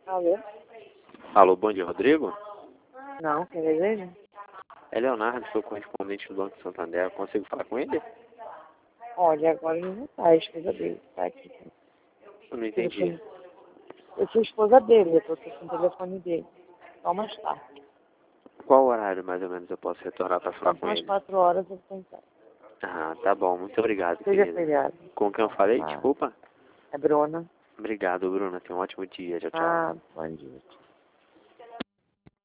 Alô? Alô, bom dia, Rodrigo? Não, quem deseja? É Leonardo, sou correspondente do Banco Santander. Consigo falar com ele? Olha, agora ele não tá, a esposa dele tá aqui. Eu não entendi. Eu sou a esposa dele, eu tô com o telefone dele. Só mais tarde. Qual horário mais ou menos eu posso retornar para falar Então, com umas ele? 4 horas eu tô em casa. Ah, tá bom. Muito obrigado, Seja querida. feriado. Com quem eu falei? Ah, Desculpa. é Bruna. Obrigado, Bruna. Tenha um ótimo dia. Tchau, tchau. Ah, bom dia.